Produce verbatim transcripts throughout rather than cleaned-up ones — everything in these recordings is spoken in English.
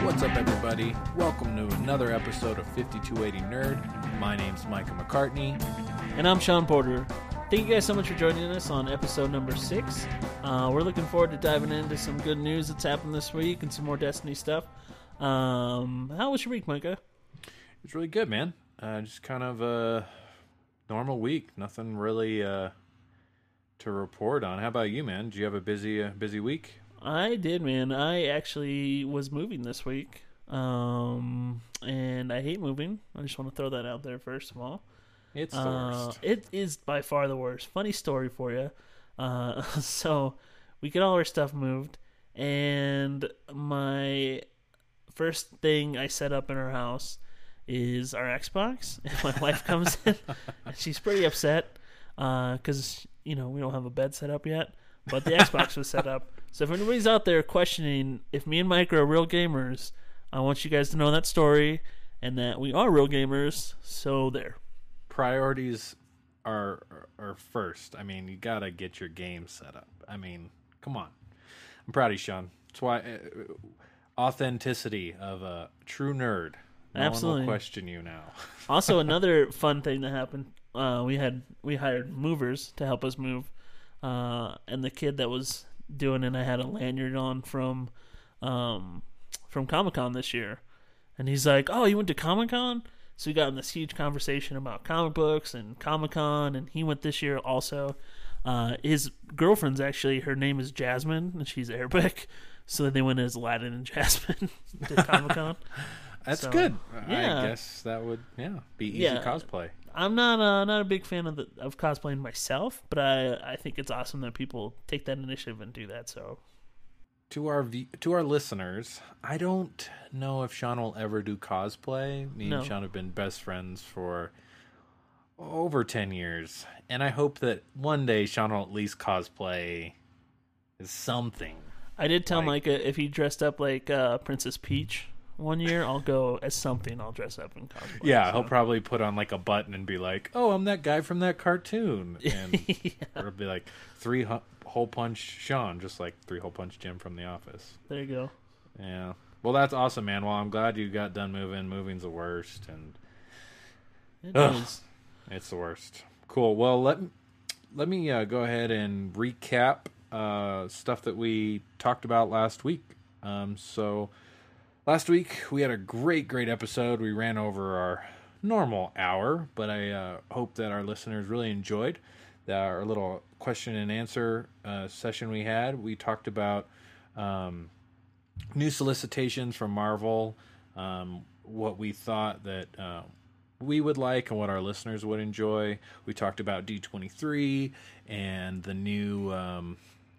What's up, everybody? Welcome to another episode of fifty-two eighty Nerd. My name's Micah McCartney. And I'm Sean Porter. Thank you guys so much for joining us on episode number six. Uh, we're looking forward to diving into some good news that's happened this week and some more Destiny stuff. Um, how was your week, Micah? It's really good, man. Uh, just kind of a normal week. Nothing really uh, to report on. How about you, man? Did you have a busy, uh, busy week? I did, man. I actually was moving this week, um, and I hate moving. I just want to throw that out there first of all. It's the uh, worst. It is by far the worst. Funny story for you. Uh, so we get all our stuff moved, and my first thing I set up in our house is our Xbox. And my wife comes in, and she's pretty upset because, uh, you know, we don't have a bed set up yet, but the Xbox was set up. So if anybody's out there questioning if me and Mike are real gamers, I want you guys to know that story and that we are real gamers. So there. Priorities are are first. I mean, you gotta get your game set up. I mean, come on. I'm proud of you, Sean. That's why uh, authenticity of a true nerd. No Absolutely. one will question you now. Also, another fun thing that happened. Uh, we had we hired movers to help us move, uh, and the kid that was doing it, I had a lanyard on from um, from Comic-Con this year, and he's like, "Oh, you went to Comic-Con?" So we got in this huge conversation about comic books and Comic-Con, and he went this year also. Uh, his girlfriend's actually, her name is Jasmine, and she's Arabic, so they went as Aladdin and Jasmine to Comic-Con. That's So, good. yeah. I guess that would yeah be easy Yeah. cosplay. I'm not uh, not a big fan of the, of cosplaying myself, but I I think it's awesome that people take that initiative and do that. So To our v- to our listeners, I don't know if Sean will ever do cosplay. Me No. and Sean have been best friends for over ten years, and I hope that one day Sean will at least cosplay as something. I did tell Like- Micah if he dressed up like uh, Princess Peach one year, I'll go as something. I'll dress up in cosplay. Yeah, so. he'll probably put on like a button and be like, "Oh, I'm that guy from that cartoon," and Yeah. or it'll be like three hu- hole punch Sean, just like three hole punch Jim from The Office. There you go. Yeah. Well, that's awesome, man. Well, I'm glad you got done moving. Moving's the worst, and It Ugh. is. it's the worst. Cool. Well, let let me uh, go ahead and recap uh, stuff that we talked about last week. Um, so last week we had a great, great episode. We ran over our normal hour, but I uh, hope that our listeners really enjoyed the, our little question and answer uh, session we had. We talked about um, new solicitations from Marvel, um, what we thought that uh, we would like and what our listeners would enjoy. We talked about D twenty-three and the new um,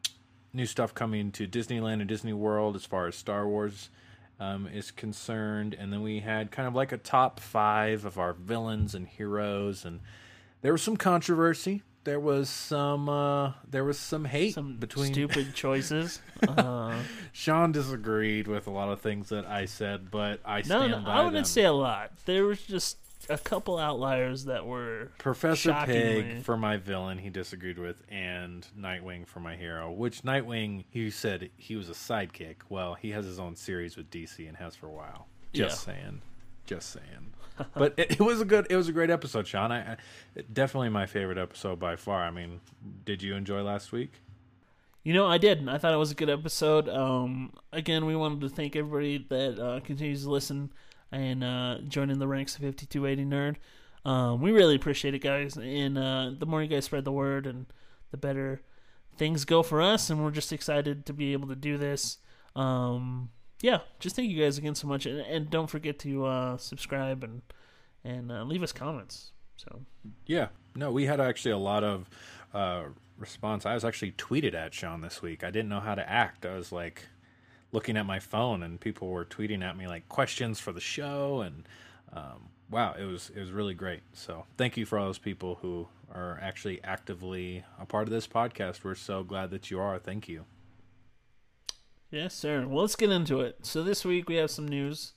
new stuff coming to Disneyland and Disney World as far as Star Wars um, is concerned. And then we had kind of like a top five of our villains and heroes, and there was some controversy. There was some uh, there was some hate Some between stupid choices. Uh, Sean disagreed with a lot of things that I said, but I no, stand no, by I wouldn't them. say a lot. There was just a couple outliers that were Professor shockingly- Pig for my villain, he disagreed with, and Nightwing for my hero. Which Nightwing, he said he was a sidekick. Well, he has his own series with D C and has for a while. Just Yeah. saying, just saying. But it, it was a good, it was a great episode, Sean. I, I definitely my favorite episode by far. I mean, did you enjoy last week? You know, I did. I thought it was a good episode. Um, again, we wanted to thank everybody that uh, continues to listen and uh, join in the ranks of fifty-two eighty Nerd. Um, we really appreciate it, guys. And uh, the more you guys spread the word, and the better things go for us. And we're just excited to be able to do this. Um, yeah, just thank you guys again so much. And, and don't forget to uh, subscribe and and uh, leave us comments. So Yeah, no, we had actually a lot of uh, response. I was actually tweeted at Sean this week. I didn't know how to act. I was like looking at my phone, and people were tweeting at me like questions for the show, and um, wow, it was it was really great. So thank you for all those people who are actually actively a part of this podcast. We're so glad that you are. Thank you. yes, sir. Well, let's get into it. So this week we have some news.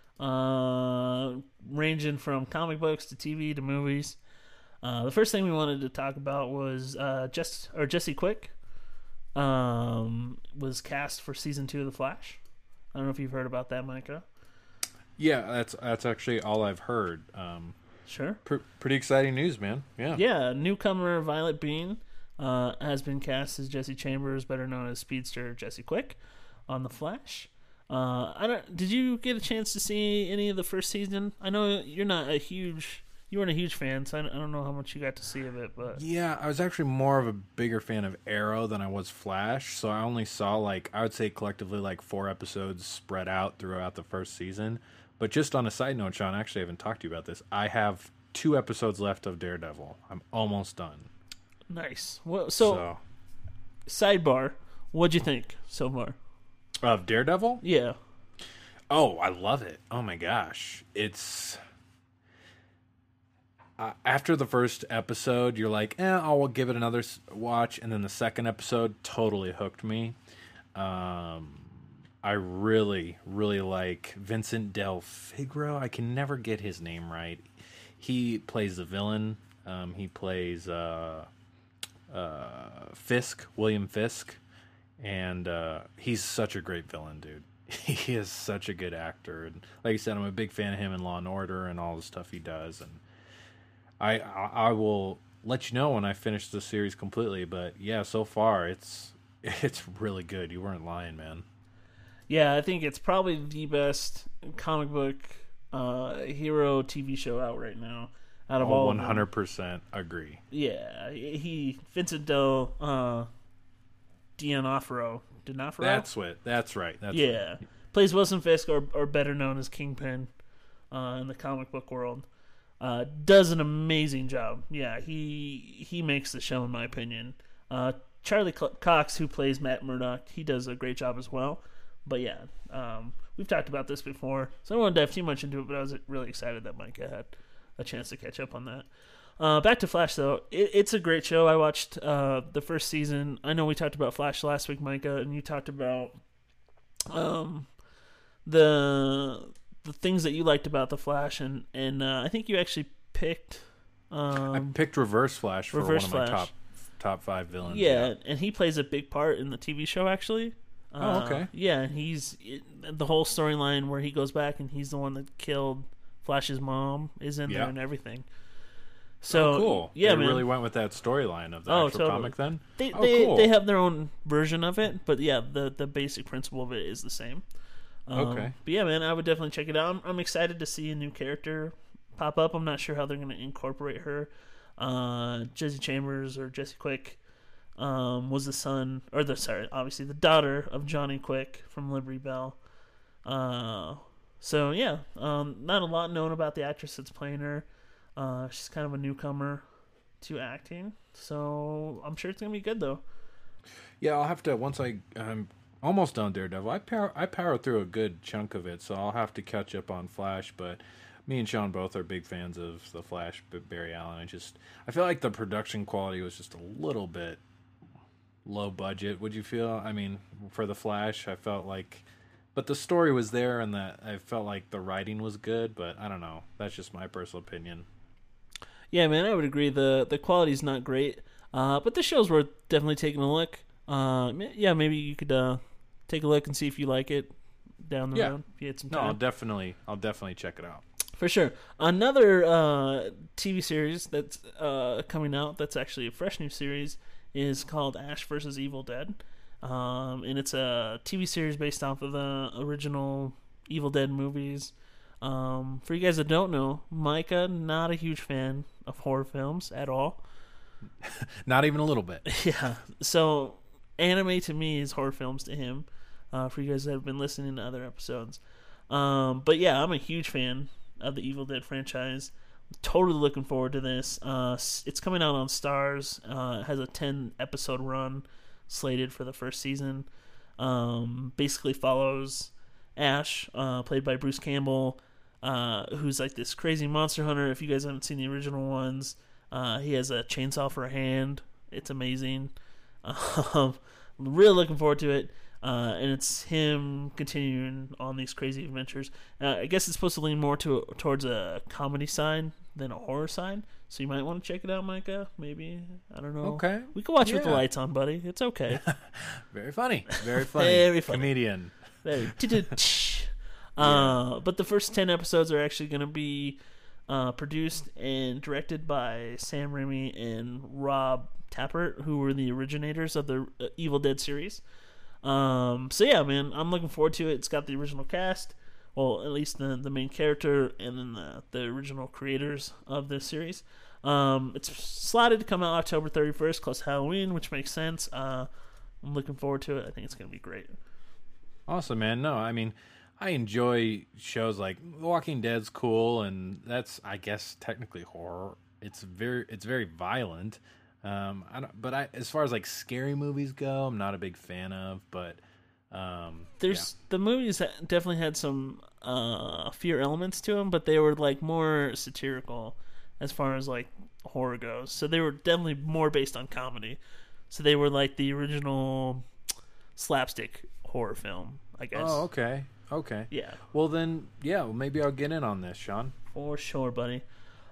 Uh, ranging from comic books to T V to movies. Uh, the first thing we wanted to talk about was uh, just or Jesse Quick um, was cast for season two of The Flash. I don't know if you've heard about that, Micah. Yeah, that's that's actually all I've heard. Um, Sure. pr- pretty exciting news, man. Yeah. Yeah, newcomer Violet Bean uh, has been cast as Jesse Chambers, better known as Speedster Jesse Quick, on The Flash. Uh, I don't. Did you get a chance to see any of the first season? I know you're not a huge, you weren't a huge fan, so I don't, I don't know how much you got to see of it. But Yeah, I was actually more of a bigger fan of Arrow than I was Flash, so I only saw like I would say collectively like four episodes spread out throughout the first season. But just on a side note, Sean, actually I haven't talked to you about this. I have two episodes left of Daredevil. I'm almost done. nice. Well, so, sidebar, what'd you think so far? Of Daredevil? Yeah. Oh, I love it. Oh my gosh. It's uh, after the first episode, you're like, eh, I'll give it another s- watch. And then the second episode totally hooked me. Um, I really, really like Vincent Del Figaro. I can never get his name right. He plays the villain. Um, he plays uh, uh, Fisk, William Fisk. And uh, he's such a great villain, dude. He is such a good actor, and like I said, I'm a big fan of him in Law and Order and all the stuff he does. And I, I, I will let you know when I finish the series completely. But yeah, so far it's it's really good. You weren't lying, man. Yeah, I think it's probably the best comic book uh, hero T V show out right now. Out of Oh, all, one hundred percent agree. Yeah, he Vincent Del uh, D'Onofrio. D'Onofrio? That's what. That's right. That's yeah, right. plays Wilson Fisk, or or better known as Kingpin, uh, in the comic book world. Uh, does an amazing job. Yeah, he he makes the show in my opinion. Uh, Charlie Co- Cox, who plays Matt Murdock, he does a great job as well. But yeah, um, we've talked about this before, so I don't want to dive too much into it. But I was really excited that Micah had a chance to catch up on that. Uh, back to Flash, though. It, it's a great show. I watched uh, the first season. I know we talked about Flash last week, Micah, and you talked about um, the the things that you liked about the Flash, and and uh, I think you actually picked. Um, I picked Reverse Flash for Reverse one of my Flash. top top five villains. yeah, and he plays a big part in the T V show, actually. Oh, okay. Uh, yeah, he's it, the whole storyline where he goes back and he's the one that killed Flash's mom is in Yeah. there and everything. So oh, cool. Yeah, they man. really went with that storyline of the Oh, actual totally. comic. Then They oh, they, cool. they have their own version of it, but yeah, the the basic principle of it is the same. Um, Okay. But yeah, man, I would definitely check it out. I'm, I'm excited to see a new character pop up. I'm not sure how they're going to incorporate her. Uh, Jesse Chambers or Jesse Quick um, was the son, or the sorry, obviously the daughter of Johnny Quick from Liberty Bell. Uh, so yeah, um, not a lot known about the actress that's playing her. Uh, she's kind of a newcomer to acting, so I'm sure it's gonna be good though. Yeah, I'll have to once I I'm almost done Daredevil. I power I powered through a good chunk of it, so I'll have to catch up on Flash. But me and Sean both are big fans of the Flash, but Barry Allen. I just I feel like the production quality was just a little bit low budget. Would you feel? I mean, for the Flash, I felt like, but the story was there, and that I felt like the writing was good. But I don't know. That's just my personal opinion. Yeah, man, I would agree. the The quality's not great, uh, but the show's worth definitely taking a look. Uh, yeah, maybe you could uh, take a look and see if you like it down the Yeah. road. If you had some No, time. I'll definitely I'll definitely check it out. For sure. Another uh, T V series that's uh, coming out that's actually a fresh new series is called Ash versus Evil Dead. Um, and it's a T V series based off of the original Evil Dead movies. Um, for you guys that don't know, Micah, not a huge fan of horror films at all. Not even a little bit. Yeah. So anime to me is horror films to him. Uh, for you guys that have been listening to other episodes. Um, but yeah, I'm a huge fan of the Evil Dead franchise. Totally looking forward to this. Uh, it's coming out on Stars. Uh, it has a ten episode run slated for the first season. Um, basically follows Ash, uh, played by Bruce Campbell, uh, who's like this crazy monster hunter. If you guys haven't seen the original ones, uh, he has a chainsaw for a hand. It's amazing. Um, really looking forward to it. Uh, and it's him continuing on these crazy adventures. Uh, I guess it's supposed to lean more to towards a comedy side than a horror side. So you might want to check it out, Micah. Maybe. I don't know. Okay. We can watch it with the Yeah. lights on, buddy. It's okay. Very funny. Very funny. Very funny. Comedian. Very. uh, but the first ten episodes are actually going to be uh, produced and directed by Sam Raimi and Rob Tappert, who were the originators of the uh, Evil Dead series. Um, so yeah, man, I'm looking forward to it. It's got the original cast, well, at least the the main character, and then the the original creators of this series. Um, it's slotted to come out October thirty-first, close to Halloween, which makes sense. Uh, I'm looking forward to it. I think it's going to be great. Awesome, man. No, I mean, I enjoy shows like Walking Dead's cool, and that's, I guess, technically horror. It's very, it's very violent. Um, I don't, but I, as far as like scary movies go, I'm not a big fan of. But um, there's yeah. the movies that definitely had some uh, fear elements to them, but they were like more satirical as far as like horror goes. So they were definitely more based on comedy. So they were like the original slapstick horror film, I guess. Oh, okay, okay. Yeah. Well, then, yeah, well, maybe I'll get in on this, Sean. For sure, buddy.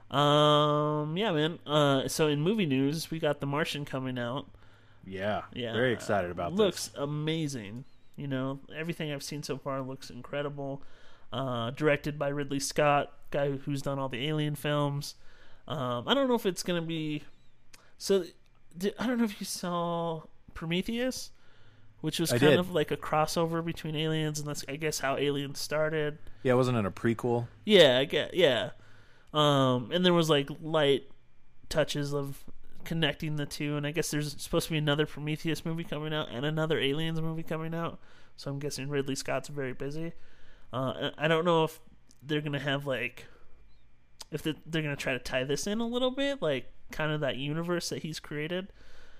Um, yeah, man. Uh, so in movie news, we got The Martian coming out. Yeah, yeah. Very excited about looks this. Looks amazing. You know, everything I've seen so far looks incredible. Uh, directed by Ridley Scott, guy who's done all the Alien films. Um, I don't know if it's gonna be. So, did, I don't know if you saw Prometheus, which was I kind did. of like a crossover between Aliens, and that's I guess how Aliens started. Yeah, wasn't it a prequel? Yeah, I get yeah. Um, and there was like light touches of connecting the two, and I guess there's supposed to be another Prometheus movie coming out and another Aliens movie coming out. So I'm guessing Ridley Scott's very busy. Uh, I don't know if they're gonna have like if they're, they're gonna try to tie this in a little bit, like kind of that universe that he's created.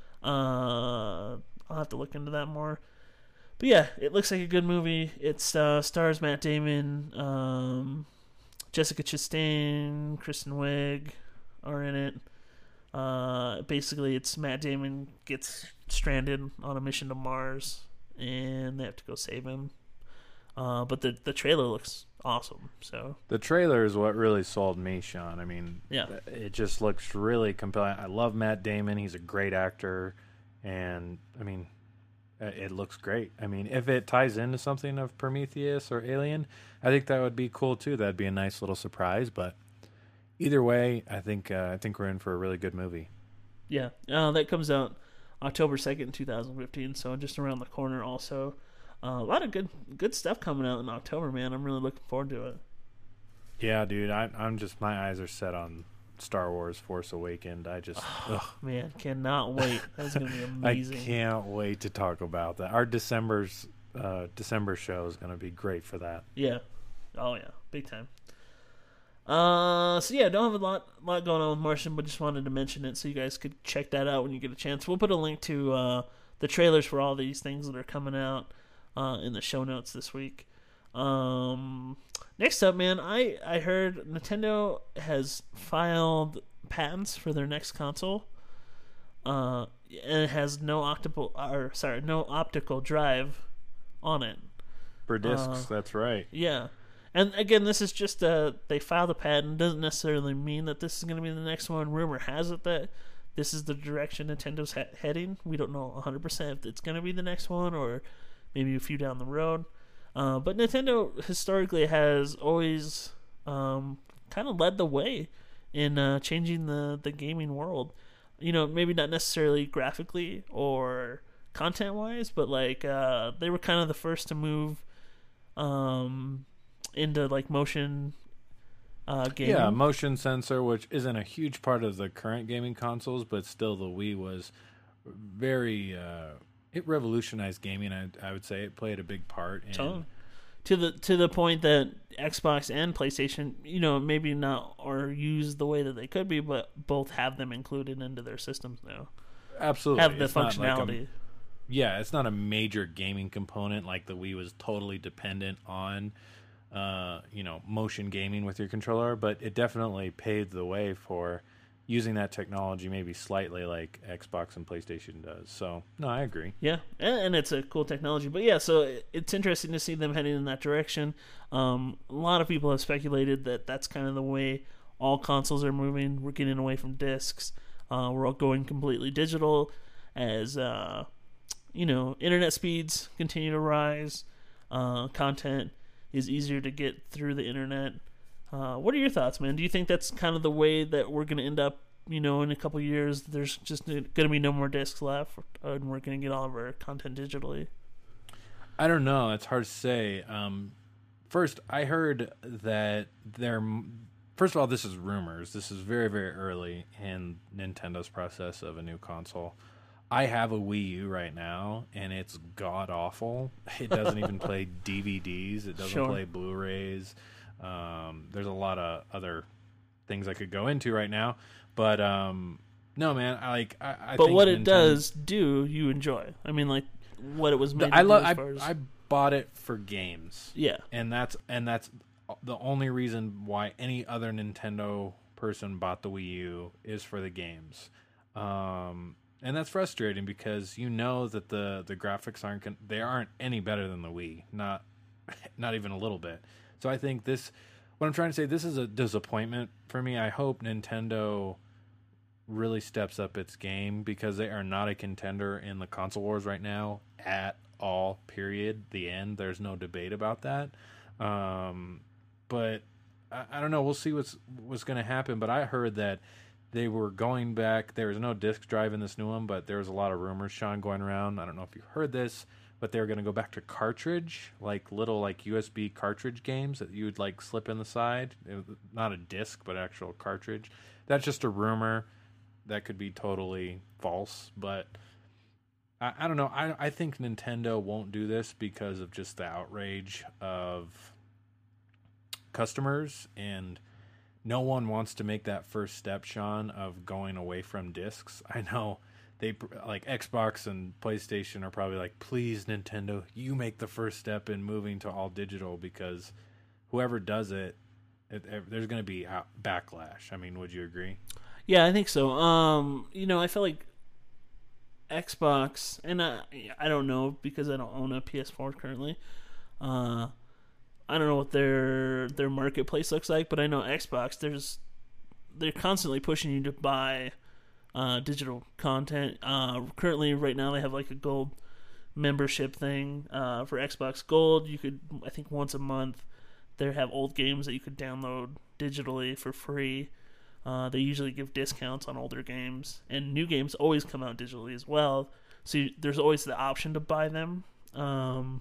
Uh, I'll have to look into that more. But yeah, it looks like a good movie. It uh, stars Matt Damon. Um, Jessica Chastain, Kristen Wiig are in it. Uh, basically, it's Matt Damon gets stranded on a mission to Mars, and they have to go save him. Uh, but the the trailer looks awesome. So the trailer is what really sold me, Sean. I mean, yeah, it just looks really compelling. I love Matt Damon; he's a great actor, and I mean, it looks great. I mean, if it ties into something of Prometheus or Alien, I think that would be cool too. That'd be a nice little surprise. But either way, I think uh, I think we're in for a really good movie. Yeah, uh, that comes out October second, two thousand fifteen. So just around the corner. Also, uh, a lot of good good stuff coming out in October, man. I'm really looking forward to it. Yeah, dude. I, I'm just my eyes are set on Star Wars Force Awakened. I just oh, man, cannot wait. That's gonna be amazing. I can't wait to talk about that. Our December's uh, December show is gonna be great for that. Yeah. Oh yeah, big time. Uh, so yeah, don't have a lot lot going on with Martian, but just wanted to mention it so you guys could check that out when you get a chance. We'll put a link to uh, the trailers for all these things that are coming out uh, in the show notes this week. Um, next up, man, I, I heard Nintendo has filed patents for their next console. Uh, and it has no optical, or sorry, no optical drive on it. For discs, uh, that's right. Yeah. And again, this is just uh they filed a patent. Doesn't necessarily mean that this is going to be the next one. Rumor has it that this is the direction Nintendo's he- heading. We don't know one hundred percent if it's going to be the next one or maybe a few down the road. Uh, but Nintendo historically has always um, kind of led the way in uh, changing the, the gaming world. You know, maybe not necessarily graphically or content-wise, but like uh, they were kind of the first to move um, into like motion uh, gaming. Yeah, motion sensor, which isn't a huge part of the current gaming consoles, but still the Wii was very... Uh, it revolutionized gaming. I, I would say it played a big part in totally. to the to the point that Xbox and PlayStation, you know, maybe not are used the way that they could be, but both have them included into their systems now. Absolutely, have the it's not functionality. Like a, yeah, it's not a major gaming component like the Wii was totally dependent on, uh, you know, motion gaming with your controller, but it definitely paved the way for using that technology maybe slightly like Xbox and PlayStation does. So, no, I agree. Yeah, and it's a cool technology. But yeah, so it's interesting to see them heading in that direction. Um, a lot of people have speculated that that's kind of the way all consoles are moving. We're getting away from discs. Uh, we're all going completely digital as, uh, you know, internet speeds continue to rise. Uh, content is easier to get through the internet. Uh, what are your thoughts, man? Do you think that's kind of the way that we're going to end up, you know, in a couple of years? There's just going to be no more discs left, and we're going to get all of our content digitally? I don't know. It's hard to say. Um, first, I heard that there... First of all, this is rumors. This is very, very early in Nintendo's process of a new console. I have a Wii U right now, and it's god-awful. It doesn't even play D V Ds. It doesn't Sure. play Blu-rays. Um, there's a lot of other things I could go into right now. But, um, no, man, I like... I, I But think what it Nintendo, does do, you enjoy. I mean, like, what it was made I, to lo- do as I, far as... I bought it for games. yeah. And that's and that's the only reason why any other Nintendo person bought the Wii U is for the games. Um, and that's frustrating because you know that the, the graphics aren't con- they aren't any better than the Wii, not not even a little bit. So I think this, what I'm trying to say, this is a disappointment for me. I hope Nintendo really steps up its game because they are not a contender in the console wars right now at all, period. The end. There's no debate about that. Um, but I, I don't know. We'll see what's what's going to happen. But I heard that they were going back. There was no disc drive in this new one, but there was a lot of rumors, Sean, going around. I don't know if you heard this, but they were going to go back to cartridge, like little like U S B cartridge games that you would like slip in the side. It was not a disc, but actual cartridge. That's just a rumor. That could be totally false, but I, I don't know. I I think Nintendo won't do this because of just the outrage of customers, and no one wants to make that first step, Sean, of going away from discs. I know they like Xbox and PlayStation are probably like, please, Nintendo, you make the first step in moving to all digital, because whoever does it, it, it there's going to be out, backlash. I mean, would you agree? Yeah, I think so. Um, you know, I feel like Xbox, and I, I don't know because I don't own a P S four currently. Uh, I don't know what their their marketplace looks like, but I know Xbox. There's they're constantly pushing you to buy uh, digital content. Uh, currently, right now, they have like a gold membership thing uh, for Xbox Gold. You could, I think, once a month, they have old games that you could download digitally for free. Uh, they usually give discounts on older games, and new games always come out digitally as well. So you, there's always the option to buy them. Um,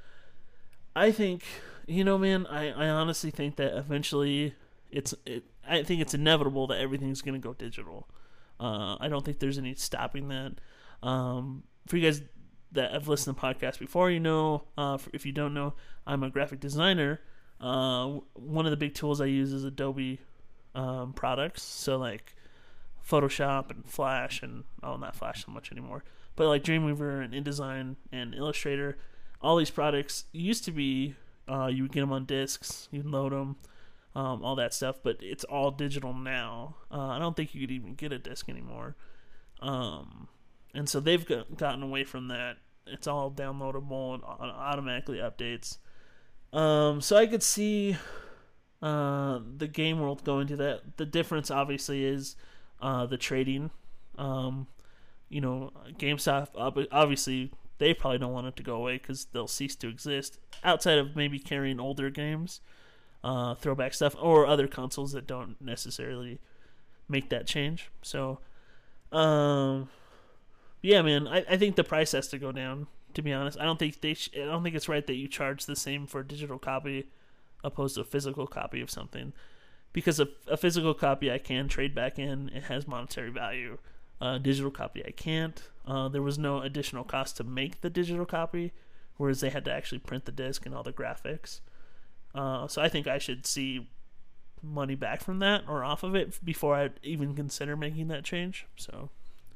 I think, you know, man, I, I honestly think that eventually it's it. I think it's inevitable that everything's going to go digital. Uh, I don't think there's any stopping that. Um, for you guys that have listened to podcasts before, you know, uh, for, if you don't know, I'm a graphic designer. Uh, one of the big tools I use is Adobe um, products. So like Photoshop and Flash and, oh, not Flash so much anymore, but like Dreamweaver and InDesign and Illustrator. All these products used to be, uh, you would get them on discs, you'd load them, um, all that stuff, but it's all digital now. Uh, I don't think you could even get a disc anymore. Um, and so they've got, gotten away from that. It's all downloadable and automatically updates. Um, so I could see uh, the game world going to that. The difference, obviously, is uh, the trading. Um, you know, GameStop, obviously, they probably don't want it to go away because they'll cease to exist outside of maybe carrying older games, uh, throwback stuff, or other consoles that don't necessarily make that change. So, um, yeah, man, I, I think the price has to go down. To be honest, I don't think they. Sh- I don't think it's right that you charge the same for a digital copy opposed to a physical copy of something, because a, a physical copy I can trade back in. It has monetary value. Uh, digital copy I can't. Uh, there was no additional cost to make the digital copy, whereas they had to actually print the disc and all the graphics. Uh, so I think I should see money back from that or off of it before I even consider making that change. So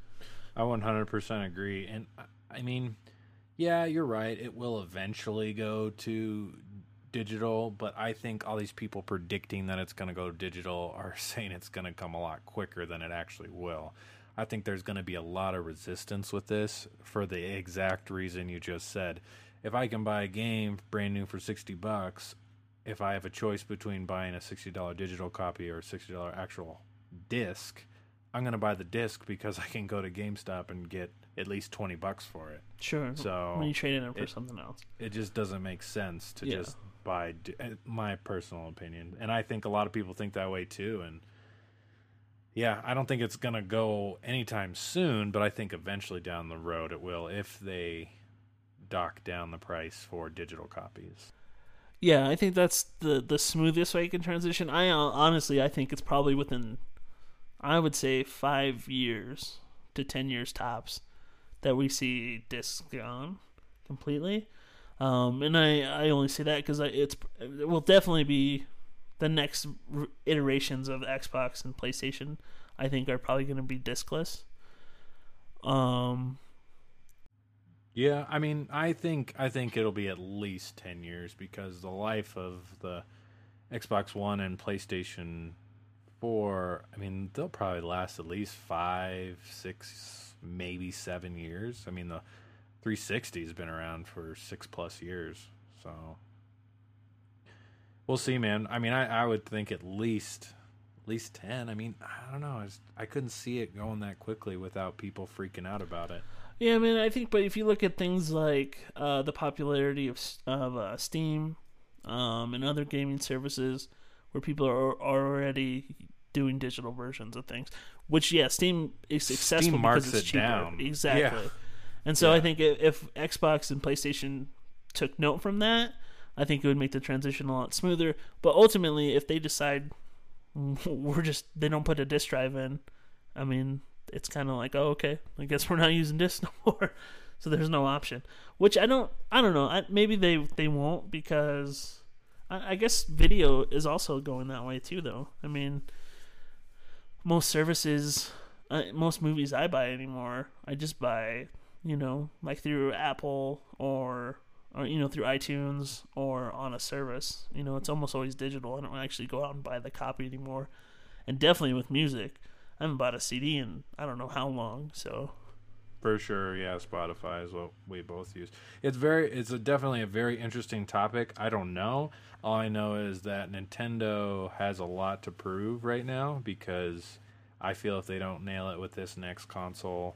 I one hundred percent agree. And I mean, yeah, you're right. It will eventually go to digital, but I think all these people predicting that it's going to go digital are saying it's going to come a lot quicker than it actually will. I think there's going to be a lot of resistance with this for the exact reason you just said. If I can buy a game brand new for sixty bucks, if I have a choice between buying a sixty dollars digital copy or a sixty dollars actual disc, I'm going to buy the disc because I can go to GameStop and get at least twenty bucks for it. Sure. So when you trade it in for it, something else, it just doesn't make sense to yeah. just buy. My personal opinion, and I think a lot of people think that way too. And yeah, I don't think it's going to go anytime soon, but I think eventually down the road it will if they dock down the price for digital copies. Yeah, I think that's the the smoothest way you can transition. I uh, honestly, I think it's probably within, I would say, five years to ten years tops that we see discs gone completely. Um, and I, I only say that because it's it will definitely be the next iterations of Xbox and PlayStation. I think are probably going to be discless. Um. Yeah, I mean, I think I think it'll be at least ten years because the life of the Xbox One and PlayStation four, I mean, they'll probably last at least five, six, maybe seven years. I mean, the three sixty has been around for six plus years, so we'll see, man. I mean, I, I would think at least at least ten. I mean, I don't know. I, just, I couldn't see it going that quickly without people freaking out about it. Yeah, I mean, I think, but if you look at things like uh, the popularity of of uh, Steam um, and other gaming services, where people are, are already doing digital versions of things, which yeah, Steam is successful Steam marks because it's it cheaper. down. Exactly, Yeah. and so Yeah. I think if, if Xbox and PlayStation took note from that, I think it would make the transition a lot smoother. But ultimately, if they decide we're just they don't put a disk drive in, I mean. It's kind of like, oh, okay, I guess we're not using disc no more, so there's no option. Which I don't, I don't know. I, maybe they, they won't because I, I guess video is also going that way too, though. I mean, most services, uh, most movies I buy anymore, I just buy, you know, like through Apple or or you know through iTunes or on a service. You know, it's almost always digital. I don't actually go out and buy the copy anymore, and definitely with music. I haven't bought a C D in I don't know how long, so For sure, yeah, Spotify is what we both use. It's very, it's a, definitely a very interesting topic. I don't know. All I know is that Nintendo has a lot to prove right now because I feel if they don't nail it with this next console,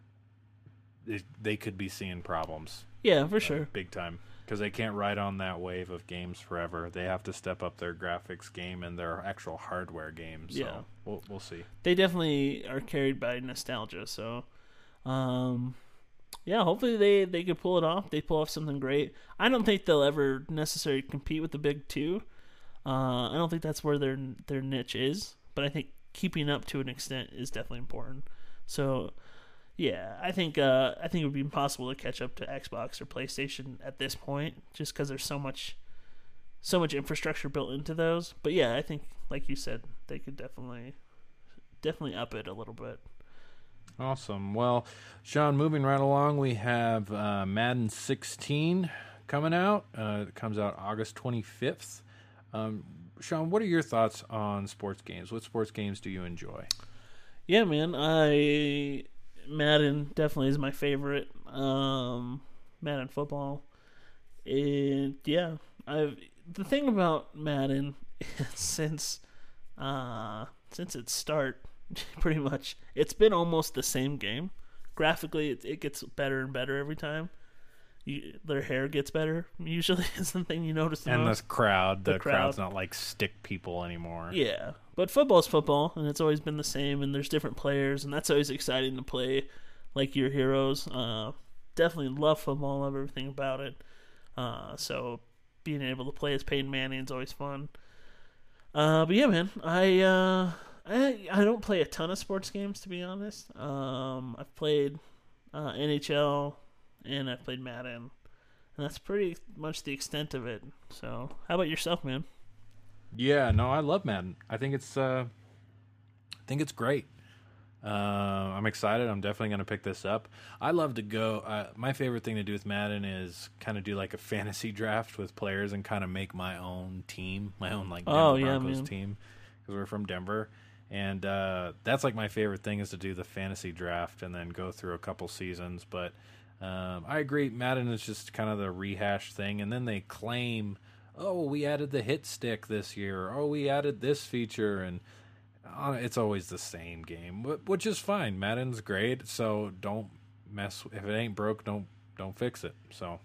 it, they could be seeing problems. yeah, for uh, sure. Big time. Because they can't ride on that wave of games forever. They have to step up their graphics game and their actual hardware games. So Yeah. we'll, we'll see. They definitely are carried by nostalgia, so um yeah, hopefully they, they could pull it off. They pull off something great. I don't think they'll ever necessarily compete with the big two. Uh, I don't think that's where their their niche is, but I think keeping up to an extent is definitely important. So, yeah, I think uh, I think it would be impossible to catch up to Xbox or PlayStation at this point, just because there's so much so much infrastructure built into those. But yeah, I think, like you said, they could definitely definitely up it a little bit. Awesome. Well, Sean, moving right along, we have uh, Madden sixteen coming out. Uh, it comes out August twenty-fifth. Um, Sean, what are your thoughts on sports games? What sports games do you enjoy? Yeah, man, I Madden definitely is my favorite. Um, Madden football, and yeah, I've the thing about Madden is since uh since its start, pretty much it's been almost the same game. Graphically, it, it gets better and better every time. You, their hair gets better. Usually, is the thing you notice the And most. the crowd, the, The crowd. crowd's not like stick people anymore. Yeah, but football's football, and it's always been the same. And there's different players, and that's always exciting to play, like your heroes. Uh, definitely love football, love everything about it. Uh, so being able to play as Peyton Manning is always fun. Uh, but yeah, man, I uh, I I don't play a ton of sports games, to be honest. Um, I've played uh, N H L and I've played Madden, and that's pretty much the extent of it. So, how about yourself, man? Yeah, no, I love Madden. I think it's, uh, I think it's great. Uh, I'm excited. I'm definitely going to pick this up. I love to go. Uh, my favorite thing to do with Madden is kind of do like a fantasy draft with players and kind of make my own team, my own like Denver Oh, yeah, Broncos man. team, because we're from Denver. And uh, that's like my favorite thing is to do the fantasy draft and then go through a couple seasons. But um, I agree, Madden is just kind of the rehash thing. And then they claim, oh, we added the hit stick this year. Oh, we added this feature. And uh, it's always the same game, wh- which is fine. Madden's great, so don't mess. If it ain't broke, don't don't fix it. So,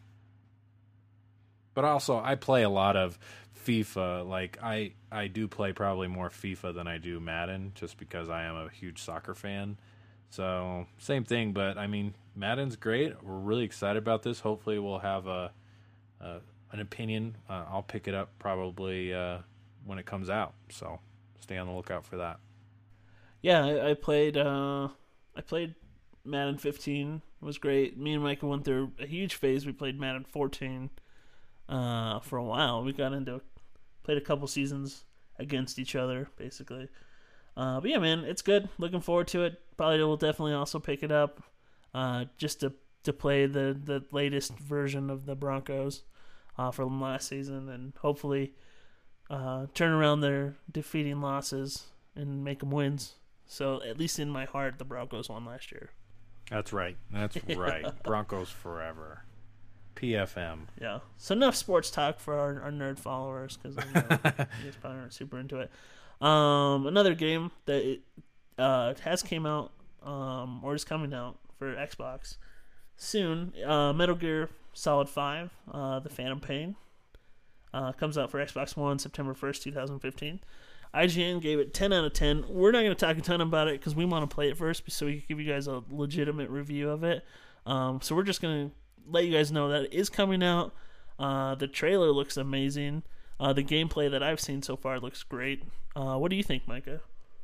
but also I play a lot of FIFA. Like I I do play probably more FIFA than I do Madden, just because I am a huge soccer fan. So same thing, but I mean Madden's great. We're really excited about this. Hopefully we'll have a, a an opinion. Uh, I'll pick it up probably uh, when it comes out. So stay on the lookout for that. Yeah, I, I played. Uh, I played Madden fifteen. It was great. Me and Micah went through a huge phase. We played Madden fourteen uh, for a while. We got into played a couple seasons against each other, basically. Uh, but yeah, man, it's good. Looking forward to it. Probably will definitely also pick it up uh, just to to play the, the latest version of the Broncos uh, from last season, and hopefully uh, turn around their defeating losses and make them wins. So at least in my heart, the Broncos won last year. That's right. That's right. Broncos forever. P F M. Yeah. So enough sports talk for our, our nerd followers, because you know, you guys probably aren't super into it. Um, another game that it, uh, has came out um, or is coming out for Xbox soon. Uh, Metal Gear Solid five, uh, The Phantom Pain, uh, comes out for Xbox One September first, twenty fifteen. I G N gave it ten out of ten. We're not going to talk a ton about it because we want to play it first so we can give you guys a legitimate review of it. Um, so we're just going to let you guys know that it is coming out. Uh, the trailer looks amazing. Uh, the gameplay that I've seen so far looks great. Uh, what do you think, Micah?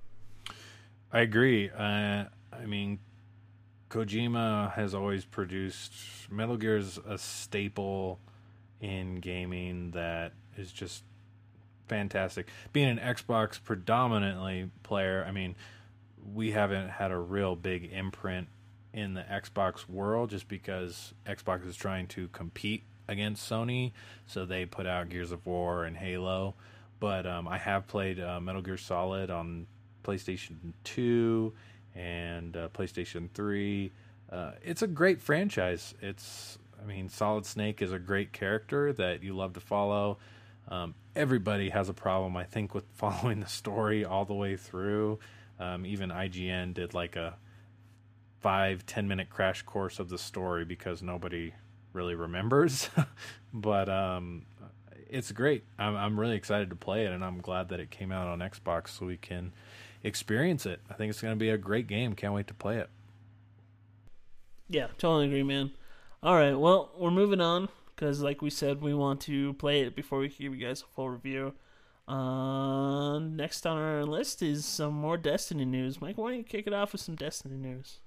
I agree. Uh, I mean, Kojima has always produced Metal Gear's a staple in gaming that is just fantastic. Being an Xbox predominantly player, I mean, we haven't had a real big imprint in the Xbox world just because Xbox is trying to compete against Sony, so they put out Gears of War and Halo. But um, I have played uh, Metal Gear Solid on PlayStation two and uh, PlayStation three. Uh, it's a great franchise. It's, I mean, Solid Snake is a great character that you love to follow. Um, everybody has a problem, I think, with following the story all the way through. Um, even I G N did like a five, ten minute crash course of the story because nobody really remembers. But um, it's great. I'm, I'm really excited to play it, and I'm glad that it came out on Xbox so we can experience it. I think it's going to be a great game. Can't wait to play it. Yeah, totally agree, man. All right, well, we're moving on because, like we said, we want to play it before we give you guys a full review. Uh, next on our list is some more Destiny news. Mike, why don't you kick it off with some Destiny news?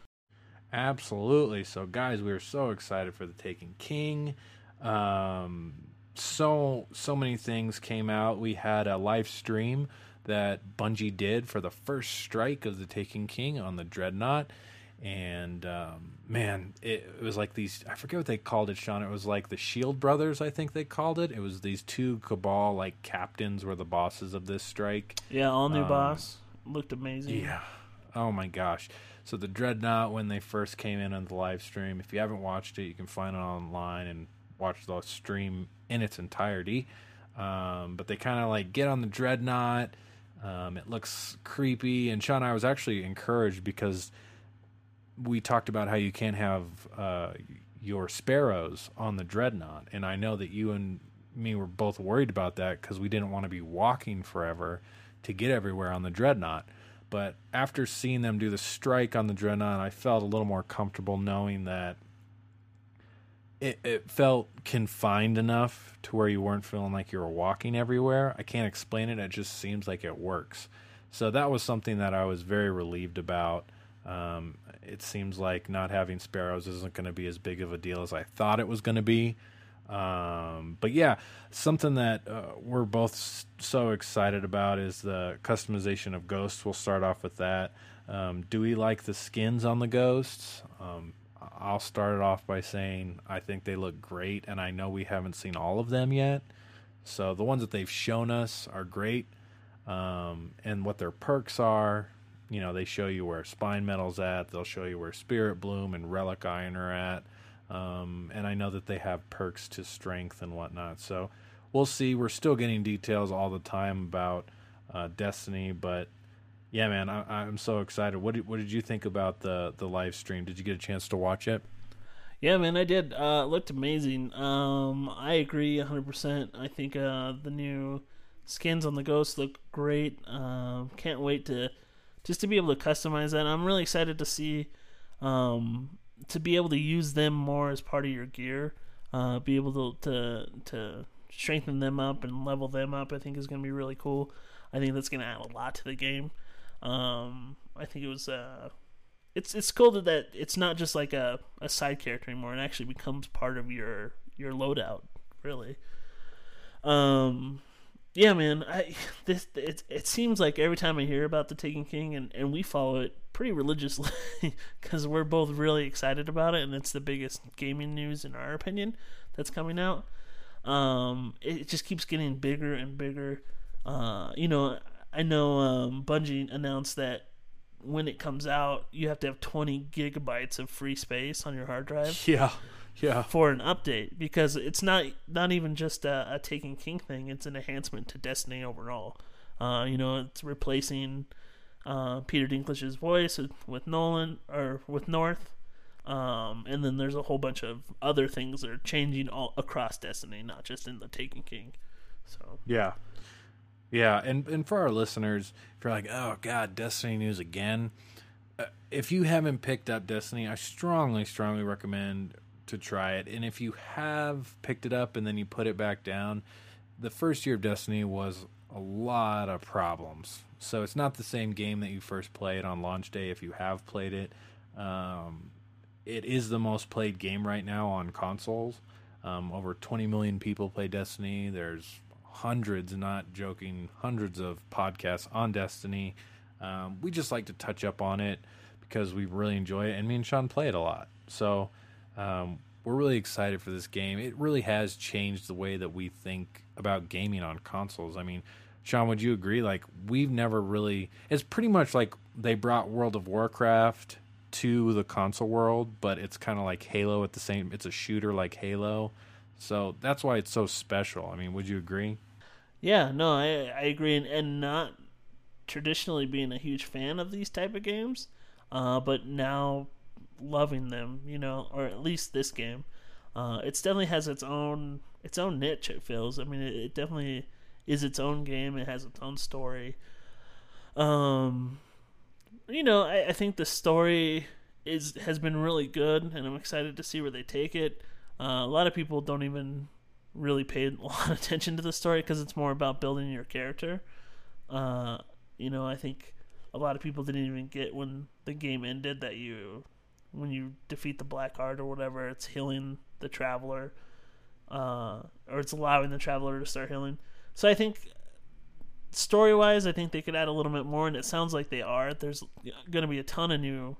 Absolutely. So, guys, we are so excited for The Taken King. Um, so, so many things came out. We had a live stream that Bungie did for the first strike of The Taken King on the Dreadnought. And, um, man, it, it was like these, I forget what they called it, Sean. It was like the Shield Brothers, I think they called it. It was these two Cabal, like, captains were the bosses of this strike. Yeah, all new um, boss. Looked amazing. Yeah. Oh, my gosh. So the Dreadnought, when they first came in on the live stream, if you haven't watched it, you can find it online and watch the stream in its entirety. Um, but they kind of, like, get on the Dreadnought. Um, it looks creepy. And, Sean, I was actually encouraged because we talked about how you can't have uh, your sparrows on the Dreadnought, and I know that you and me were both worried about that because we didn't want to be walking forever to get everywhere on the Dreadnought. But after seeing them do the strike on the Dreadnought, I felt a little more comfortable knowing that it, it felt confined enough to where you weren't feeling like you were walking everywhere. I can't explain it. It just seems like it works. So that was something that I was very relieved about. Um, it seems like not having sparrows isn't going to be as big of a deal as I thought it was going to be. Um, but yeah, something that uh, we're both so excited about is the customization of ghosts. We'll start off with that. Um, do we like the skins on the ghosts? Um, I'll start it off by saying I think they look great, and I know we haven't seen all of them yet. So the ones that they've shown us are great, um, and what their perks are. You know, they show you where Spine Metal's at. They'll show you where Spirit Bloom and Relic Iron are at. Um, and I know that they have perks to strength and whatnot. So we'll see. We're still getting details all the time about uh, Destiny, but Yeah, man, I, I'm so excited. What did, what did you think about the the live stream? Did you get a chance to watch it? Yeah, man, I did. Uh, it looked amazing. Um, I agree one hundred percent. I think uh, the new skins on the Ghost look great. Um, can't wait to just to be able to customize that. I'm really excited to see um, to be able to use them more as part of your gear. Uh, be able to, to to strengthen them up and level them up. I think is going to be really cool. I think that's going to add a lot to the game. Um, I think it was. Uh, It's it's cool that, that it's not just like a, a side character anymore. It actually becomes part of your your loadout, really. Um, yeah, man. I this it it seems like every time I hear about the Taken King, and, and we follow it pretty religiously because we're both really excited about it, and it's the biggest gaming news in our opinion that's coming out. Um, it, it just keeps getting bigger and bigger. Uh, you know, I know um, Bungie announced that when it comes out, you have to have twenty gigabytes of free space on your hard drive. Yeah, yeah. For an update, because it's not not even just a, a Taken King thing; it's an enhancement to Destiny overall. Uh, you know, it's replacing uh, Peter Dinklage's voice with, with Nolan or with North, um, and then there's a whole bunch of other things that are changing all across Destiny, not just in the Taken King. So yeah. Yeah, and, and for our listeners, if you're like, oh, God, Destiny news again, uh, if you haven't picked up Destiny, I strongly, strongly recommend to try it. And if you have picked it up and then you put it back down, the first year of Destiny was a lot of problems. So it's not the same game that you first played on launch day if you have played it. Um, it is the most played game right now on consoles. Um, over twenty million people play Destiny. There's hundreds, not joking, hundreds of podcasts on Destiny. Um, we just like to touch up on it because we really enjoy it, and me and Sean play it a lot. So um, we're really excited for this game. It really has changed the way that we think about gaming on consoles. I mean, Sean, would you agree? Like, we've never really... It's pretty much like they brought World of Warcraft to the console world, but it's kind of like Halo at the same... It's a shooter like Halo. So that's why it's so special. I mean, would you agree? yeah, no, I I agree, and, and not traditionally being a huge fan of these type of games, uh, but now loving them, you know, or at least this game. Uh, it definitely has its own its own niche. It feels. I mean, it, it definitely is its own game. It has its own story. Um, you know, I, I think the story is has been really good, and I'm excited to see where they take it. Uh, a lot of people don't even really pay a lot of attention to the story because it's more about building your character. Uh, you know, I think a lot of people didn't even get when the game ended that you, when you defeat the Black Heart or whatever, it's healing the Traveler, uh, or it's allowing the Traveler to start healing. So I think story-wise, I think they could add a little bit more, and it sounds like they are. There's going to be a ton of new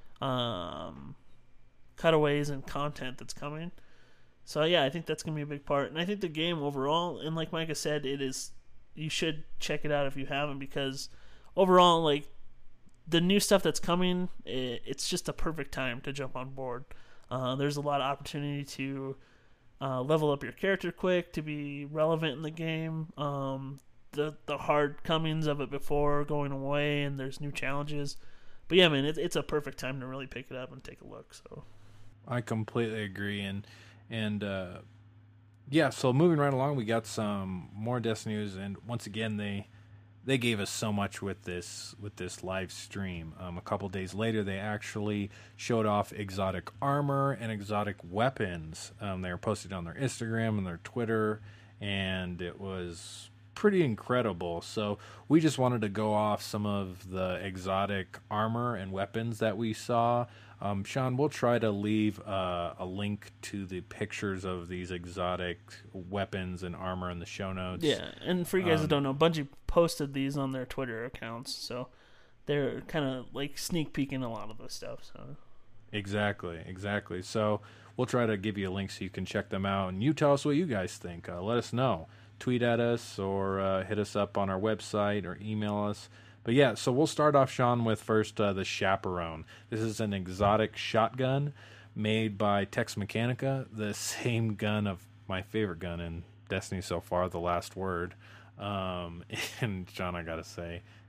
um, cutaways and content that's coming. So yeah, I think that's gonna be a big part, and I think the game overall, and like Micah said, it is. You should check it out if you haven't, because overall, like the new stuff that's coming, it, it's just a perfect time to jump on board. Uh, there's a lot of opportunity to uh, level up your character quick, to be relevant in the game. Um, the the hard comings of it before going away, and there's new challenges. But yeah, man, it, it's a perfect time to really pick it up and take a look. So I completely agree, and. And, uh, yeah, so moving right along, we got some more Destiny news, and once again, they they gave us so much with this with this live stream. Um, a couple days later, they actually showed off exotic armor and exotic weapons. Um, they were posted on their Instagram and their Twitter, and it was pretty incredible. So we just wanted to go off some of the exotic armor and weapons that we saw. Um, Sean, we'll try to leave uh, a link to the pictures of these exotic weapons and armor in the show notes. yeah, and for you guys Um, that don't know, Bungie posted these on their Twitter accounts, so they're kind of like sneak peeking a lot of this stuff. So Exactly, exactly. So we'll try to give you a link so you can check them out, and you tell us what you guys think. Uh, let us know. Tweet at us or uh, hit us up on our website or email us. But yeah, so we'll start off, Sean, with first uh, the Chaperone. This is an exotic shotgun made by Tex Mechanica, the same gun of my favorite gun in Destiny so far, The Last Word. Um, and Sean, I gotta say,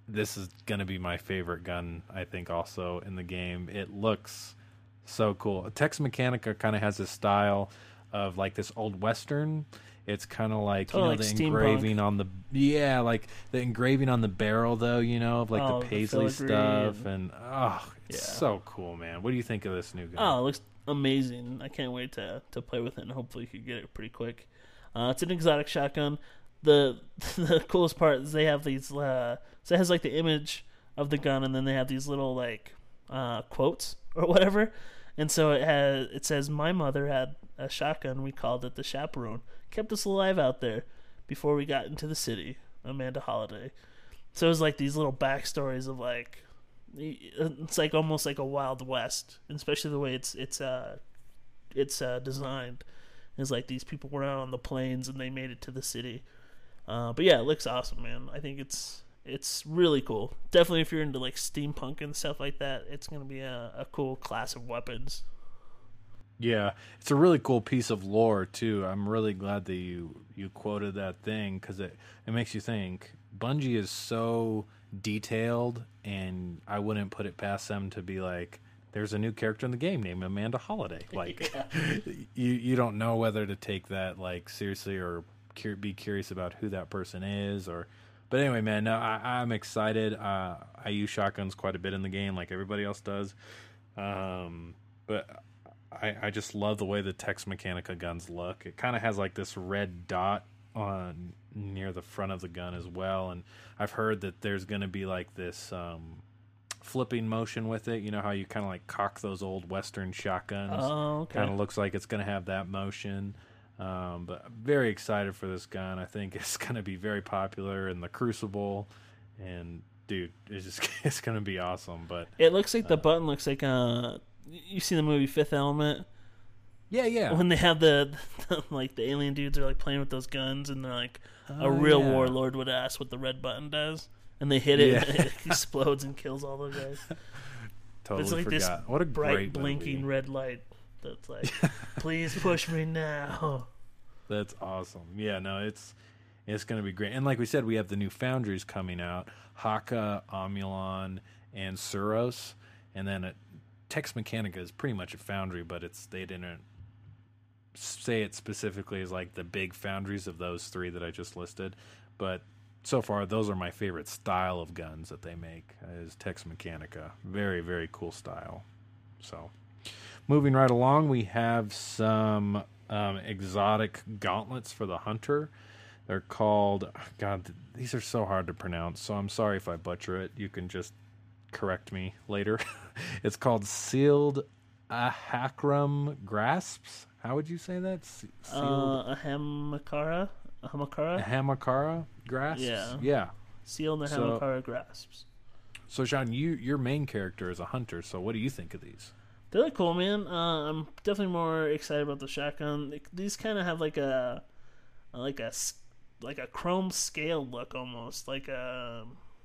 this is going to be my favorite gun, I think, also in the game. It looks so cool. Tex Mechanica kind of has this style of like this old Western. It's kind of like, Totally you know, like the steampunk. engraving on the, yeah, like the engraving on the barrel, though, you know, of like Oh, the the paisley filigree stuff. and- And, oh, it's Yeah. so cool, man. What do you think of this new gun? Oh, it looks amazing. I can't wait to, to play with it, and hopefully you can get it pretty quick. Uh, it's an exotic shotgun. The the coolest part is they have these, uh, so it has like the image of the gun, and then they have these little like uh, quotes or whatever. And so it has it says, "My mother had a shotgun. We called it the Chaperone. Kept us alive out there before we got into the city. Amanda Holiday." So it's like these little backstories of like, it's like almost like a Wild West, especially the way it's it's uh it's uh, designed. It's like these people were out on the plains and they made it to the city. Uh, but yeah, it looks awesome, man. I think it's it's really cool. Definitely, if you're into like steampunk and stuff like that, it's gonna be a, a cool class of weapons. Yeah, it's a really cool piece of lore too. I'm really glad that you you quoted that thing, because it it makes you think. Bungie is so detailed, and I wouldn't put it past them to be like, there's a new character in the game named Amanda Holiday. Like, you you don't know whether to take that like seriously or cur- be curious about who that person is. Or, but anyway, man, no, I, I'm excited. Uh, I use shotguns quite a bit in the game, like everybody else does. Um, but I, I just love the way the Tex Mechanica guns look. It kind of has like this red dot on near the front of the gun as well, and I've heard that there's going to be like this um, flipping motion with it. You know how you kind of like cock those old Western shotguns? Oh, okay. Kind of looks like it's going to have that motion. Um, but I'm very excited for this gun. I think it's going to be very popular in the Crucible, and dude, it's just it's going to be awesome. But It looks like the button looks like uh, you see the movie Fifth Element yeah, yeah, when they have the, like the alien dudes are like playing with those guns, and they're like a Oh, real yeah. warlord would ask what the red button does, and they hit it Yeah. and it explodes and kills all those guys. totally It's like forgot. this What a bright great blinking movie. red light that's like, please push me now. That's awesome. Yeah, no, it's it's going to be great. And like we said, we have the new foundries coming out: Haka, Omulon, and Suros. And then it, Tex Mechanica is pretty much a foundry, but it's they didn't say it specifically as like the big foundries of those three that I just listed. But so far, those are my favorite style of guns that they make, is Tex Mechanica. Very, very cool style. So, moving right along, we have some um, exotic gauntlets for the hunter. They're called, God, these are so hard to pronounce, so I'm sorry if I butcher it. You can just correct me later. It's called Sealed Ahakram Grasps. How would you say that? Se- Sealed Uh, a Hamakara? A Hamakara? Ahamakara Grasps? Yeah. Yeah. Sealed the So- Hamakara grasps. So, Sean, you your main character is a hunter, so what do you think of these? They look cool, man. Uh, I'm definitely more excited about the shotgun. Like, these kind of have like a, like a, s- like a chrome scale look almost, like a,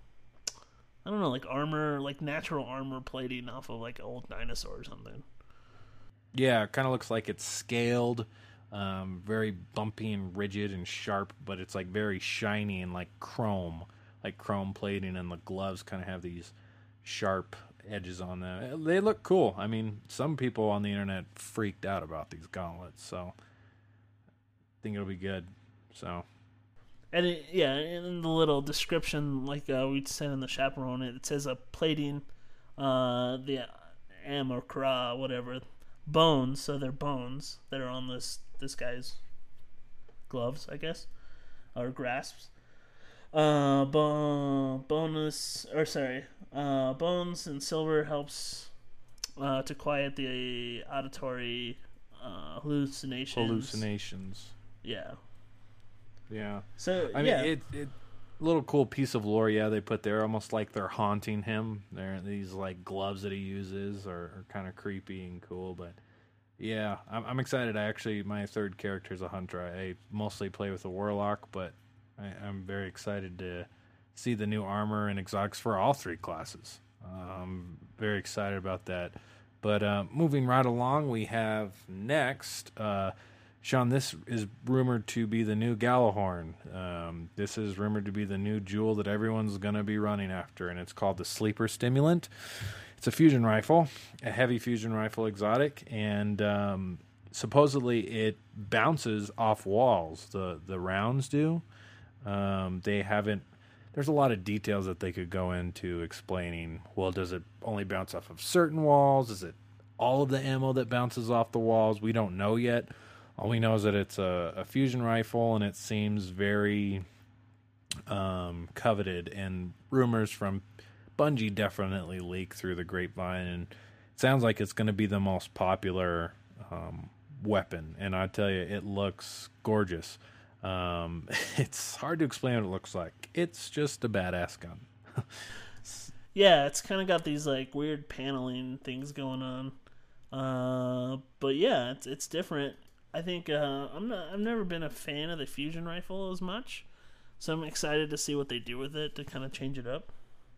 I don't know, like armor, like natural armor plating off of like an old dinosaur or something. Yeah, it kind of looks like it's scaled, um, very bumpy and rigid and sharp, but it's like very shiny and like chrome, like chrome plating, and the gloves kind of have these sharp edges on them. They look cool. I mean, some people on the internet freaked out about these gauntlets, so I think it'll be good. So, And it, yeah, in the little description, like uh, we said in the chaperone, it says a plating, uh, the Amakra, whatever, bones. So they're bones that are on this this guy's gloves, I guess, or grasps. Uh, bo- bonus, or sorry, uh, bones and silver helps uh, to quiet the auditory uh, hallucinations. hallucinations. Yeah. Yeah. So I mean, yeah. it, it little cool piece of lore, yeah, they put there, almost like they're haunting him. They're these like gloves that he uses are, are kind of creepy and cool, but yeah, I'm, I'm excited. I actually, my third character is a hunter. I, I mostly play with a warlock, but I, I'm very excited to see the new armor and exotics for all three classes. Um, very excited about that. But uh, moving right along, we have next uh, Sean, this is rumored to be the new Gallahorn. Um, this is rumored to be the new jewel that everyone's going to be running after, and it's called the Sleeper Stimulant. It's a fusion rifle, a heavy fusion rifle exotic, and um, supposedly it bounces off walls. The, the rounds do. Um, they haven't... There's a lot of details that they could go into explaining, well, does it only bounce off of certain walls? Is it all of the ammo that bounces off the walls? We don't know yet. All we know is that it's a, a fusion rifle, and it seems very um, coveted, and rumors from Bungie definitely leak through the grapevine, and it sounds like it's going to be the most popular um, weapon, and I tell you, it looks gorgeous. Um, it's hard to explain what it looks like. It's just a badass gun. Yeah, it's kind of got these like weird paneling things going on, uh, but yeah, it's it's different. I think uh, I'm not. I've never been a fan of the fusion rifle as much, so I'm excited to see what they do with it to kind of change it up.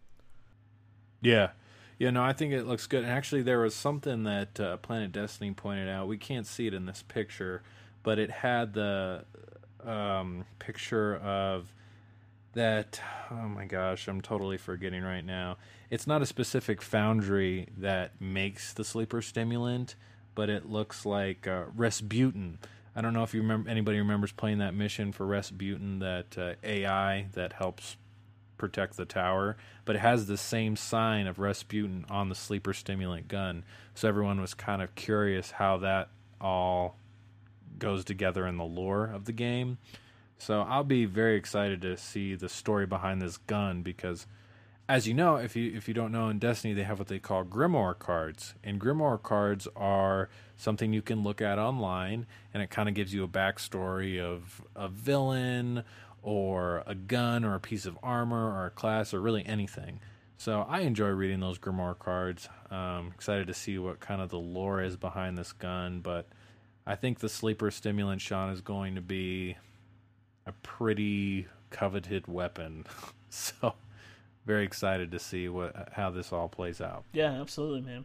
Yeah, yeah. No, I think it looks good. And actually, there was something that uh, Planet Destiny pointed out. We can't see it in this picture, but it had the um, picture of that. Oh my gosh, I'm totally forgetting right now. It's not a specific foundry that makes the sleeper stimulant, but it looks like uh, Rasputin. I don't know if you remember. Anybody remembers playing that mission for Rasputin, that uh, A I that helps protect the tower, but it has the same sign of Rasputin on the sleeper stimulant gun. So everyone was kind of curious how that all goes together in the lore of the game. So I'll be very excited to see the story behind this gun, because as you know, if you if you don't know, in Destiny they have what they call Grimoire cards, and Grimoire cards are something you can look at online, and it kind of gives you a backstory of a villain or a gun or a piece of armor or a class or really anything. So I enjoy reading those Grimoire cards. Um, excited to see what kind of the lore is behind this gun, but I think the sleeper stimulant, Sean, is going to be a pretty coveted weapon. So very excited to see what how this all plays out. Yeah, absolutely, man.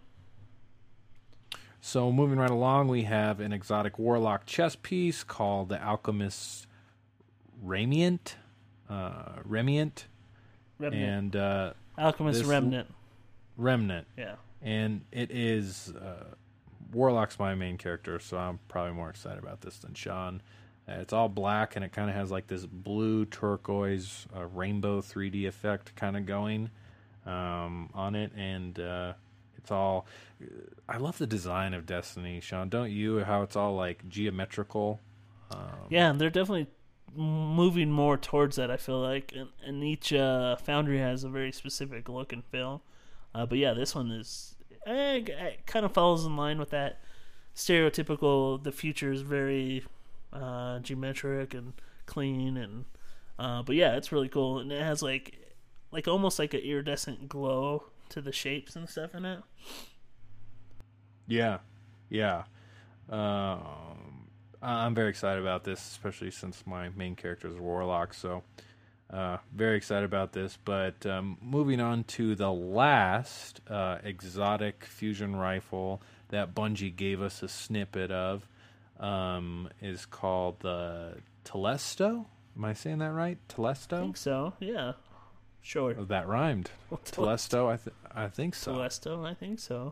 So moving right along, we have an exotic warlock chess piece called the Alchemist's Remnant. Uh, Remnant. Remnant. And uh, Alchemist Remnant. Remnant. Yeah. And it is... Uh, Warlock's my main character, so I'm probably more excited about this than Sean. Uh, it's all black, and it kind of has like this blue turquoise uh, rainbow three D effect kind of going um, on it, and uh, it's all... I love the design of Destiny, Sean. Don't you? How it's all like geometrical. Um, yeah, they're definitely moving more towards that, I feel like, and, and each uh, foundry has a very specific look and feel. Uh, but yeah, this one is... It, it kind of falls in line with that stereotypical, the future is very uh, geometric and clean, and uh, but yeah, it's really cool, and it has like like almost like an iridescent glow to the shapes and stuff in it. Yeah, yeah. Um, I'm very excited about this, especially since my main character is a warlock, so Uh, very excited about this, but um, moving on to the last uh, exotic fusion rifle that Bungie gave us a snippet of um, is called the Telesto. Am I saying that right? Telesto? I think so, yeah. Sure. Oh, that rhymed. Telesto, I, th- I think so. Telesto, I think so.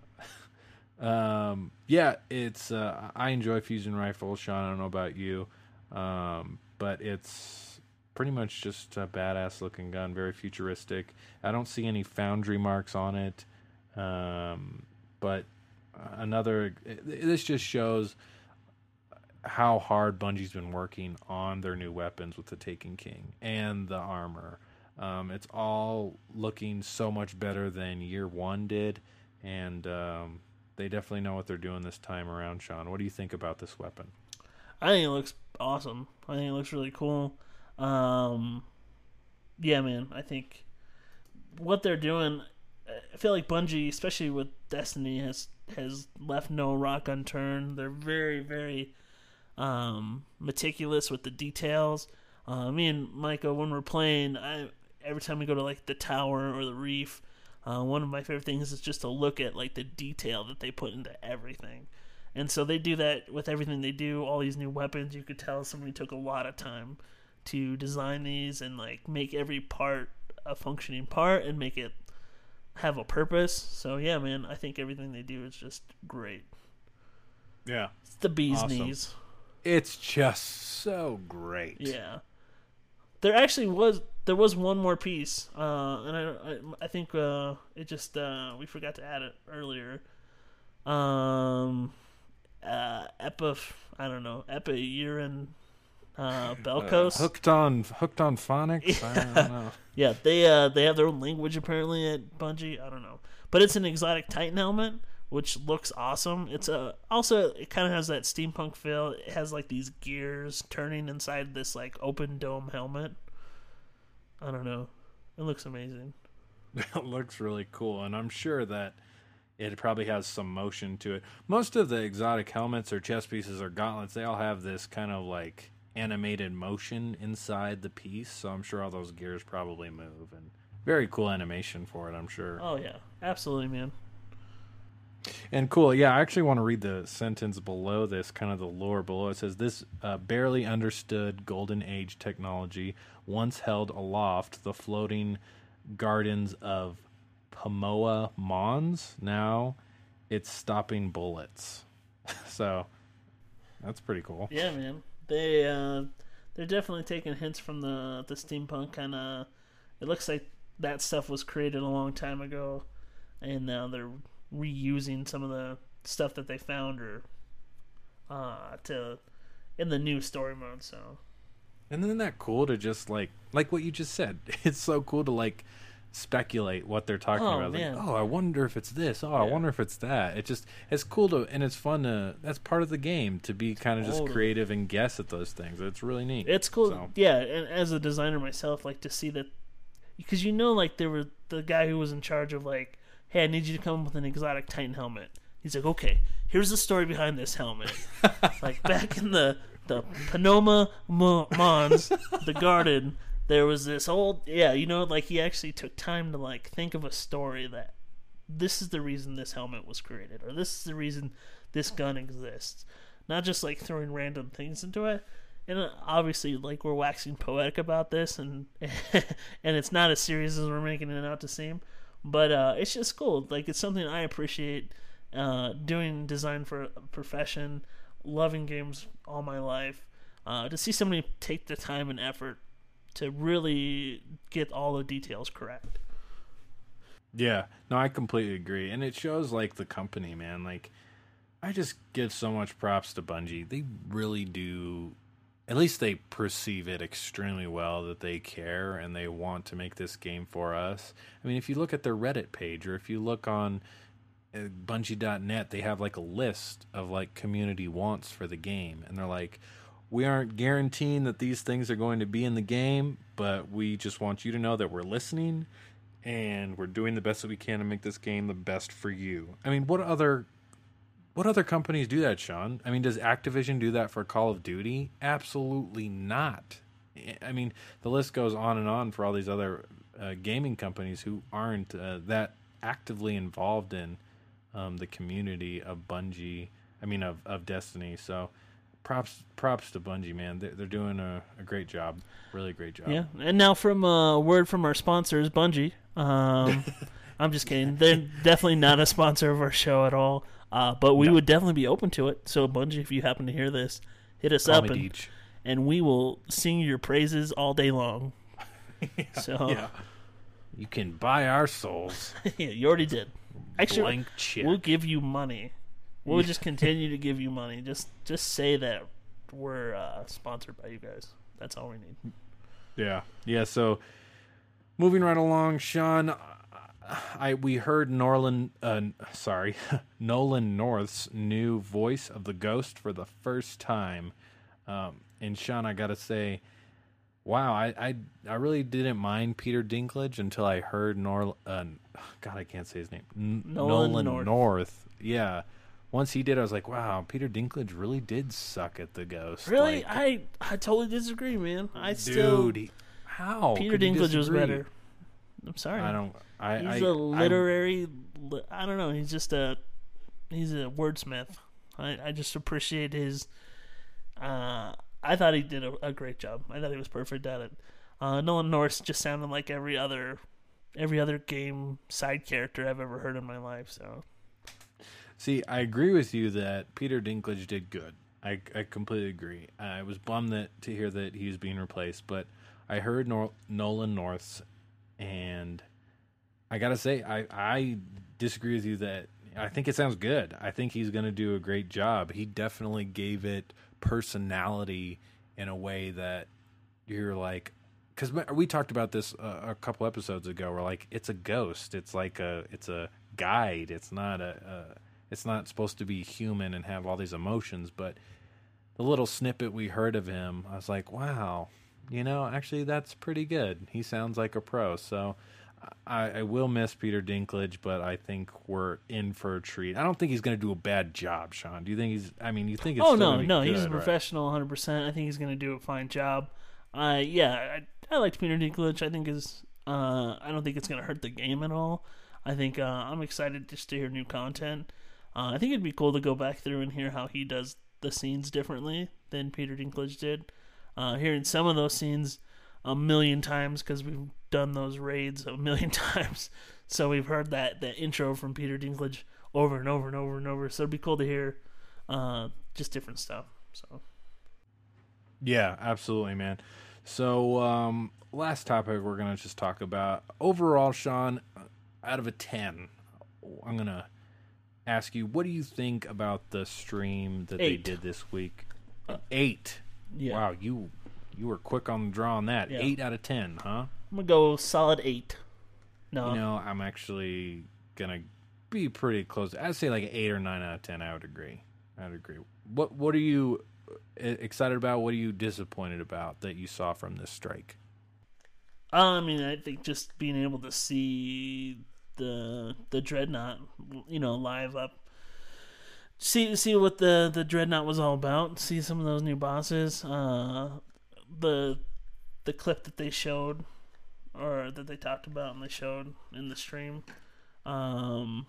um, yeah, it's. Uh, I enjoy fusion rifles, Sean. I don't know about you, um, but it's pretty much just a badass looking gun, very futuristic. I don't see any foundry marks on it, um, but another. This just shows how hard Bungie's been working on their new weapons with the Taken King and the armor. Um, it's all looking so much better than year one did, and um, they definitely know what they're doing this time around. Sean, what do you think about this weapon? I think it looks awesome. I think it looks really cool. Um, yeah, man, I think what they're doing, I feel like Bungie, especially with Destiny, has has left no rock unturned. They're very, very um, meticulous with the details. Uh, me and Micah, when we're playing, I every time we go to like the tower or the reef, uh, one of my favorite things is just to look at like the detail that they put into everything. And so they do that with everything they do. All these new weapons, you could tell somebody took a lot of time to design these and like make every part a functioning part and make it have a purpose. So yeah, man, I think everything they do is just great. Yeah, It's the bee's Awesome. knees. it's just so great. Yeah. There actually was there was one more piece, uh, and I I, I think uh, it just uh, we forgot to add it earlier. Um, uh, Epif I don't know Epiurin uh, Belkos. Uh, hooked on hooked on phonics. I don't know. Yeah, they uh they have their own language apparently at Bungie. I don't know, but it's an exotic Titan helmet, which looks awesome. It's a also it kind of has that steampunk feel. It has like these gears turning inside this like open dome helmet. I don't know, it looks amazing. It looks really cool, and I'm sure that it probably has some motion to it. Most of the exotic helmets or chest pieces or gauntlets, they all have this kind of like animated motion inside the piece, so I'm sure all those gears probably move, and very cool animation for it, I'm sure. Oh yeah, absolutely, man. And cool, yeah, I actually want to read the sentence below this, kind of the lore below. It says, this uh, barely understood Golden Age technology once held aloft the floating gardens of Pomoa Mons. Now it's stopping bullets. So that's pretty cool. Yeah, man. They uh, they're definitely taking hints from the the steampunk kind of. It looks like that stuff was created a long time ago, and now they're reusing some of the stuff that they found or uh to in the new story mode. So, And isn't that cool to just like like what you just said? It's so cool to like speculate what they're talking Oh, about. Like, man. oh, I wonder if it's this. Oh, I Yeah. wonder if it's that. It just it's cool to and it's fun to. That's part of the game to be kind of just Totally. creative and guess at those things. It's really neat. it's cool. So. Yeah, and as a designer myself, like to see that because you know, like there were the guy who was in charge of like, hey, I need you to come up with an exotic Titan helmet. He's like, okay, here's the story behind this helmet. Like back in the the Panoma Mo- Mons, the garden, there was this old yeah, you know, like he actually took time to like think of a story that this is the reason this helmet was created, or this is the reason this gun exists. Not just like throwing random things into it. And uh, obviously, like we're waxing poetic about this, and and it's not as serious as we're making it out to seem, but uh, it's just cool. Like it's something I appreciate. Uh, doing design for a profession, loving games all my life. Uh, to see somebody take the time and effort to really get all the details correct. Yeah, no, I completely agree, and it shows like the company, man. Like, I just give so much props to Bungie. They really do. At least they perceive it extremely well that they care and they want to make this game for us. I mean, if you look at their Reddit page or if you look on uh, Bungie dot net, they have like a list of like community wants for the game, and they're like, we aren't guaranteeing that these things are going to be in the game, but we just want you to know that we're listening and we're doing the best that we can to make this game the best for you. I mean, what other what other companies do that, Sean? I mean, does Activision do that for Call of Duty? Absolutely not. I mean, the list goes on and on for all these other uh, gaming companies who aren't uh, that actively involved in um, the community of Bungie. I mean, of, of Destiny. So, props props to Bungie, man. They're, they're doing a, a great job, really great job. Yeah, and now from a word from our sponsors, Bungie. Um, I'm just kidding. They're definitely not a sponsor of our show at all. Uh, but we No. would definitely be open to it. So Bungie, if you happen to hear this, hit us Call up me and, Deej. and we will sing your praises all day long. So Yeah, you can buy our souls. yeah, you already did. Actually, Blank check. we'll give you money. We'll just continue to give you money. Just just say that we're uh, sponsored by you guys. That's all we need. Yeah, yeah. So, moving right along, Sean, I we heard Norland, uh, sorry, Nolan North's new voice of the Ghost for the first time, um, and Sean, I gotta say, wow, I, I I really didn't mind Peter Dinklage until I heard Nor, uh, God, I can't say his name, N- Nolan Nolan North. North. Yeah. Once he did, I was like, wow, Peter Dinklage really did suck at the Ghost. Really, Like, I I totally disagree, man. I still dude, he- how? Peter could you Dinklage was disagree? better. I'm sorry. I don't. I. He's I, a I- literary. li- I don't know. He's just a. He's a wordsmith. I, I just appreciate his. Uh, I thought he did a, a great job. I thought he was perfect at it. Uh, Nolan North just sounded like every other, every other game side character I've ever heard in my life. So, see, I agree with you that Peter Dinklage did good. I, I completely agree. I was bummed that to hear that he was being replaced, but I heard Nor- Nolan North's, and I gotta say, I I disagree with you that I think it sounds good. I think he's gonna do a great job. He definitely gave it personality in a way that you're like, because we talked about this a, a couple episodes ago. We're like, it's a ghost. It's like a it's a guide. It's not a, a it's not supposed to be human and have all these emotions, but the little snippet we heard of him, I was like, wow, you know, actually that's pretty good. He sounds like a pro. So I, I will miss Peter Dinklage, but I think we're in for a treat. I don't think he's going to do a bad job, Sean. Do you think he's, I mean, you think it's oh, still no, be no, good, he's a right? professional one hundred percent. I think he's going to do a fine job. Uh, yeah, I, I liked Peter Dinklage. I think is, uh, I don't think it's going to hurt the game at all. I think uh, I'm excited just to hear new content. Uh, I think it'd be cool to go back through and hear how he does the scenes differently than Peter Dinklage did. Uh, hearing some of those scenes a million times because we've done those raids a million times, so we've heard that that intro from Peter Dinklage over and over and over and over. So it'd be cool to hear uh, just different stuff. So Yeah, absolutely, man. So um, last topic we're gonna just talk about overall, Sean. Out of a ten, I'm gonna ask you, what do you think about the stream that Eight. they did this week? Uh, eight. yeah, Wow, you you were quick on the draw on that. Yeah. Eight out of ten, huh? I'm gonna go solid eight. No, You know, I'm actually gonna be pretty close. I'd say like an eight or nine out of ten. I would agree. I would agree. What What are you excited about? What are you disappointed about that you saw from this strike? I mean, I think just being able to see the the Dreadnought, you know, live up, see see what the the Dreadnought was all about. See some of those new bosses. Uh, the the clip that they showed, or that they talked about and they showed in the stream. Um,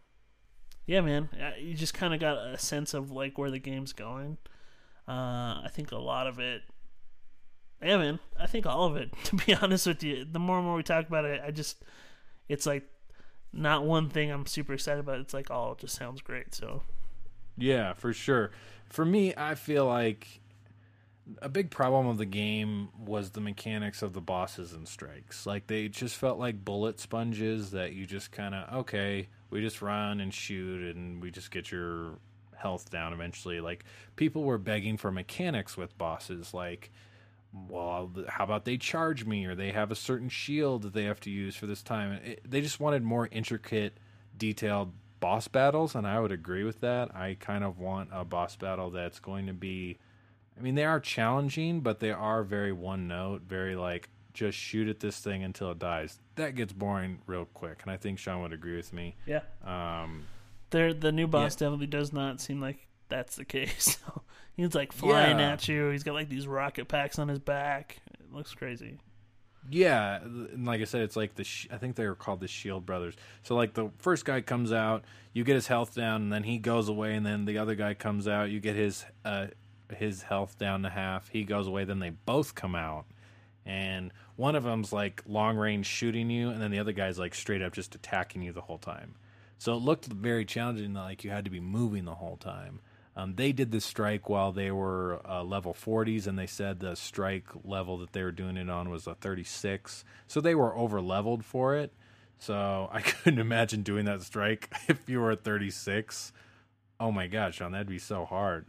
yeah, man, you just kind of got a sense of like where the game's going. Uh, I think a lot of it. Yeah, man, I think all of it. To be honest with you, the more and more we talk about it, I just, it's like not one thing I'm super excited about. It's like, oh, it just sounds great. So, Yeah, for sure. For me, I feel like a big problem of the game was the mechanics of the bosses and strikes. Like, they just felt like bullet sponges that you just kind of, okay, we just run and shoot and we just get your health down eventually. Like, people were begging for mechanics with bosses, like, well, how about they charge me, or they have a certain shield that they have to use for this time. It, they just wanted more intricate, detailed boss battles, and I would agree with that. I kind of want a boss battle that's going to be, I mean, they are challenging, but they are very one note, very like, just shoot at this thing until it dies. That gets boring real quick, and I think Sean would agree with me. yeah. Um, There, the new boss Yeah. definitely does not seem like that's the case. He's like flying Yeah. at you. He's got like these rocket packs on his back. It looks crazy. Yeah, and like I said, it's like the sh- I think they were called the Shield Brothers. So like the first guy comes out, you get his health down, and then he goes away, and then the other guy comes out, you get his uh, his health down to half. He goes away, then they both come out, and one of them's like long range shooting you, and then the other guy's like straight up just attacking you the whole time. So it looked very challenging, like you had to be moving the whole time. Um, they did this strike while they were uh, level forties, and they said the strike level that they were doing it on was a thirty-six. So they were over leveled for it. So I couldn't imagine doing that strike if you were at thirty-six. Oh my God, Sean, that'd be so hard.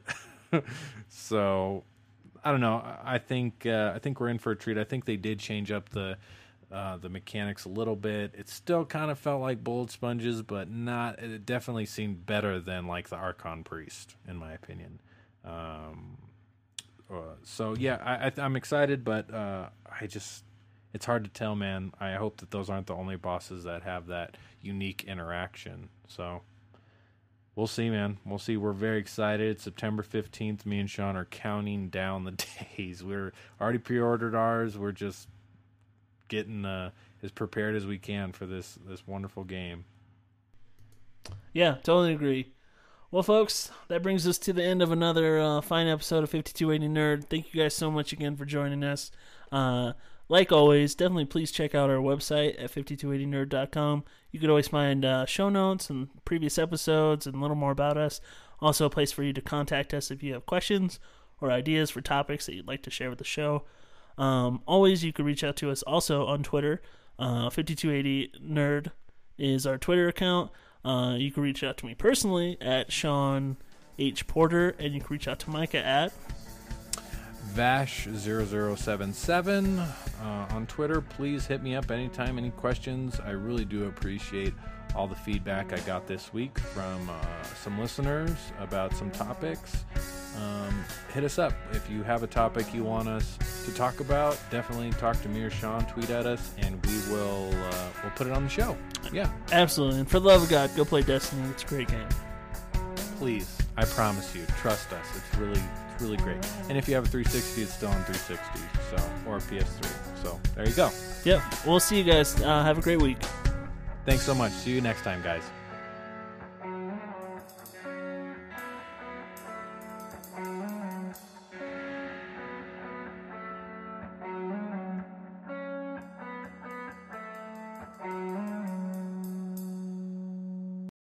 So I don't know. I think uh, I think we're in for a treat. I think they did change up the uh, the mechanics a little bit. It still kind of felt like bullet sponges, but not. It definitely seemed better than like the Archon Priest, in my opinion. Um, uh, so yeah, I, I, I'm excited, but uh, I just it's hard to tell, man. I hope that those aren't the only bosses that have that unique interaction. So we'll see, man. We'll see. We're very excited. It's September fifteenth. Me and Sean are counting down the days. We're already pre-ordered ours. We're just getting uh, as prepared as we can for this this wonderful game. Yeah, totally agree. Well, folks, that brings us to the end of another uh, fine episode of fifty-two eighty Nerd. Thank you guys so much again for joining us. Uh, like always, definitely please check out our website at fifty-two eighty nerd dot com. You could always find uh, show notes and previous episodes and a little more about us. Also a place for you to contact us if you have questions or ideas for topics that you'd like to share with the show. Um, always, you can reach out to us also on Twitter. Uh, fifty-two eighty Nerd is our Twitter account. Uh, you can reach out to me personally at Sean H. Porter, and you can reach out to Micah at Vash zero zero seven seven uh, on Twitter. Please hit me up anytime, any questions. I really do appreciate all the feedback I got this week from uh, some listeners about some topics. Um, hit us up. If you have a topic you want us to talk about, definitely talk to me or Sean, tweet at us, and we will uh, we'll put it on the show. Yeah. Absolutely. And for the love of God, go play Destiny. It's a great game. Please. I promise you. Trust us. It's really, it's really great. And if you have a three sixty, it's still on three sixty, so, or a P S three. So there you go. Yep. We'll see you guys. Uh, have a great week. Thanks so much. See you next time, guys.